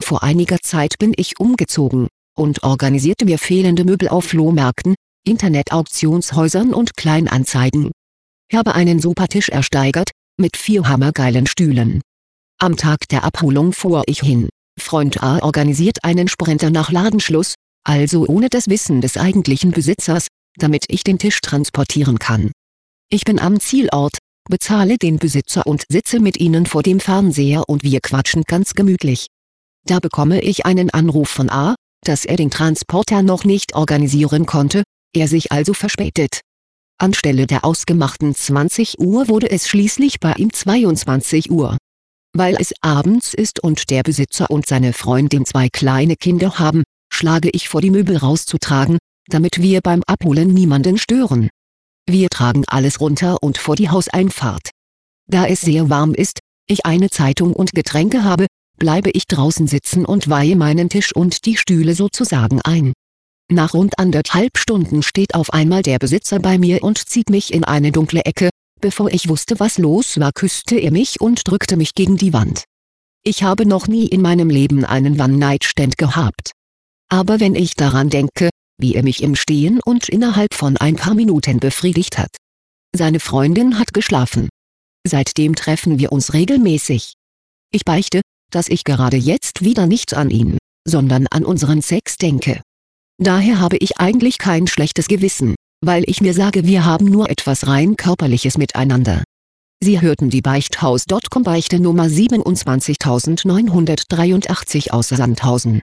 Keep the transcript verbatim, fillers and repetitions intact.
Vor einiger Zeit bin ich umgezogen und organisierte mir fehlende Möbel auf Flohmärkten, Internet-Auktionshäusern und Kleinanzeigen. Habe einen Supertisch ersteigert, mit vier hammergeilen Stühlen. Am Tag der Abholung fuhr ich hin. Freund A organisiert einen Sprinter nach Ladenschluss, also ohne das Wissen des eigentlichen Besitzers, damit ich den Tisch transportieren kann. Ich bin am Zielort, bezahle den Besitzer und sitze mit ihnen vor dem Fernseher und wir quatschen ganz gemütlich. Da bekomme ich einen Anruf von A, dass er den Transporter noch nicht organisieren konnte, er sich also verspätet. Anstelle der ausgemachten zwanzig Uhr wurde es schließlich bei ihm zweiundzwanzig Uhr. Weil es abends ist und der Besitzer und seine Freundin zwei kleine Kinder haben, schlage ich vor, die Möbel rauszutragen, damit wir beim Abholen niemanden stören. Wir tragen alles runter und vor die Hauseinfahrt. Da es sehr warm ist, ich eine Zeitung und Getränke habe, bleibe ich draußen sitzen und weihe meinen Tisch und die Stühle sozusagen ein. Nach rund anderthalb Stunden steht auf einmal der Besitzer bei mir und zieht mich in eine dunkle Ecke. Bevor ich wusste, was los war, küsste er mich und drückte mich gegen die Wand. Ich habe noch nie in meinem Leben einen One-Night-Stand gehabt. Aber wenn ich daran denke, wie er mich im Stehen und innerhalb von ein paar Minuten befriedigt hat. Seine Freundin hat geschlafen. Seitdem treffen wir uns regelmäßig. Ich beichte, dass ich gerade jetzt wieder nicht an ihn, sondern an unseren Sex denke. Daher habe ich eigentlich kein schlechtes Gewissen, weil ich mir sage, wir haben nur etwas rein Körperliches miteinander. Sie hörten die Beichthaus Punkt com Beichte Nummer siebenundzwanzigtausendneunhundertdreiundachtzig aus Sandhausen.